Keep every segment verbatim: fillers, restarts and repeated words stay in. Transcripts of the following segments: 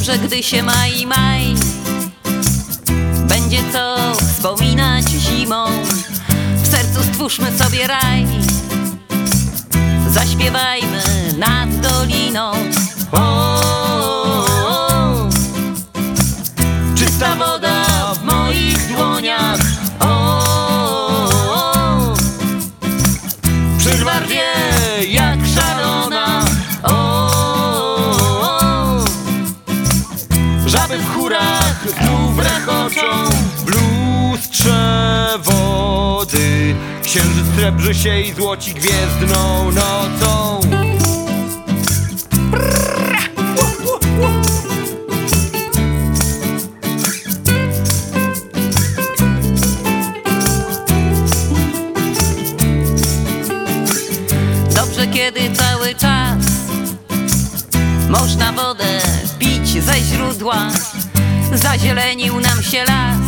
Dobrze, gdy się maj, maj, będzie co wspominać zimą. W sercu stwórzmy sobie raj, zaśpiewajmy nad doliną. O, o, o. Czysta woda w moich dłoniach. O, o, o. Przyrwa rwie jak szalona. O, o, o. Żaby w chórach znów rechoczą. W lustrze wody księżyc srebrzy się i złoci gwiezdną nocą. Dobrze, kiedy cały czas można wodę pić ze źródła. Zazielenił nam się las,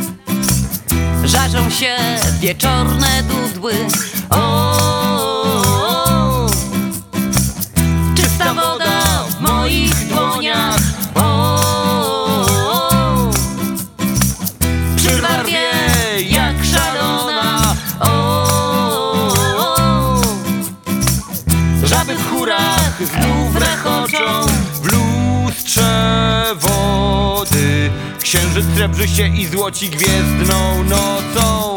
żarzą się wieczorne dudły. O, o, o. Czysta woda w moich dłoniach. O, o, o. Przyrwa rwie jak szalona. O, o, o. Żaby w chórach znów rechoczą. W lustrze wody księżyc srebrzy się i złoci gwiezdną nocą.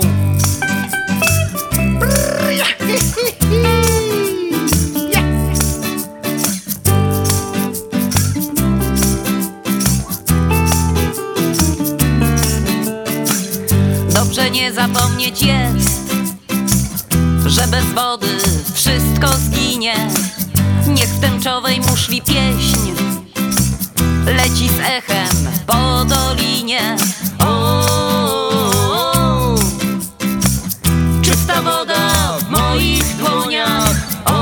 Dobrze nie zapomnieć jest, że bez wody wszystko zginie. Niech w tęczowej muszli pieśń leci z echem po dolinie. O, o, o. Czysta woda w moich dłoniach. O,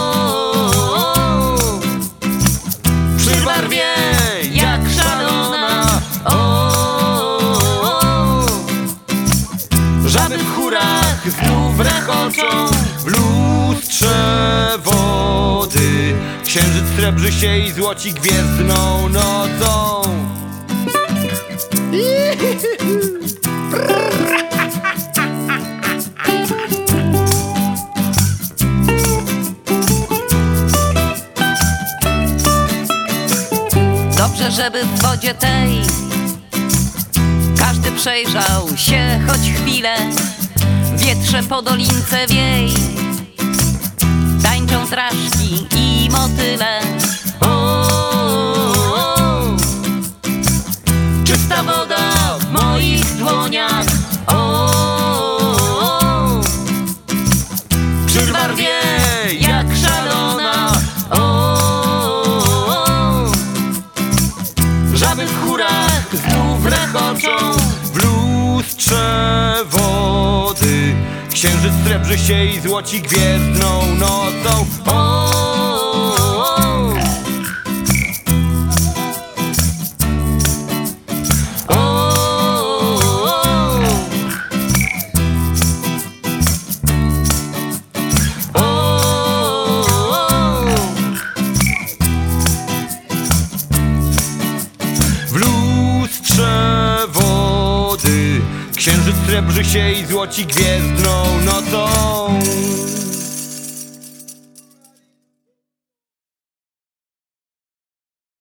o, o. Przyrwa rwie jak szalona. O, o, o. Żaby w chórach znów rechoczą. W lustrze wody księżyc srebrzy się i złoci gwiezdną nocą. Dobrze, żeby w wodzie tej każdy przejrzał się choć chwilę. Wietrze po dolince wiej, tańczą traszki i motyle. O, o, o. Czysta woda w moich dłoniach. O, o, o. Przyrwa rwie jak szalona. O, o, o. Żaby w chórach znów rechoczą. W lustrze wody księżyc srebrzy się i złoci gwiezdną nocą. O, o, o. O, o, o. W lustrze wody księżyc srebrzy się i złoci gwiezdną nocą.